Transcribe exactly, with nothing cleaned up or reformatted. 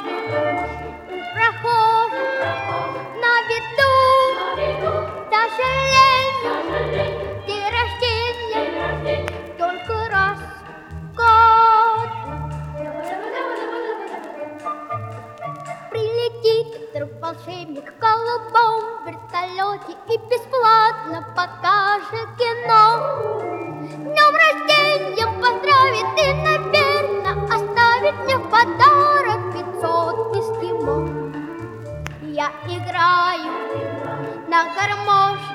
прохожих на виду, сожалению, день рождения только раз в год. Прилетит вдруг волшебник в голубом вертолете и бесплатно покажет кино. Днем рождения поздравит и, наверно, оставит мне в подарок пятьсот эскимо. Я играю на гармошке